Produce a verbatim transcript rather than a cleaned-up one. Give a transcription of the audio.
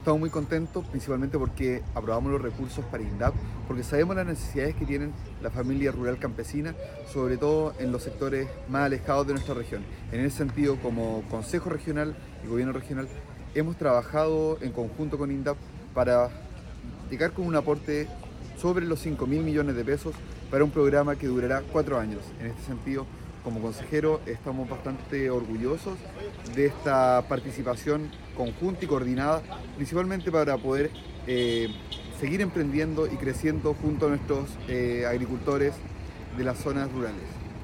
Estamos muy contentos, principalmente porque aprobamos los recursos para INDAP, porque sabemos las necesidades que tienen la familia rural campesina, sobre todo en los sectores más alejados de nuestra región. En ese sentido, como Consejo Regional y Gobierno Regional, hemos trabajado en conjunto con INDAP para llegar con un aporte sobre los cinco mil millones de pesos para un programa que durará cuatro años. En este sentido, como consejero, estamos bastante orgullosos de esta participación conjunta y coordinada, principalmente para poder eh, seguir emprendiendo y creciendo junto a nuestros eh, agricultores de las zonas rurales.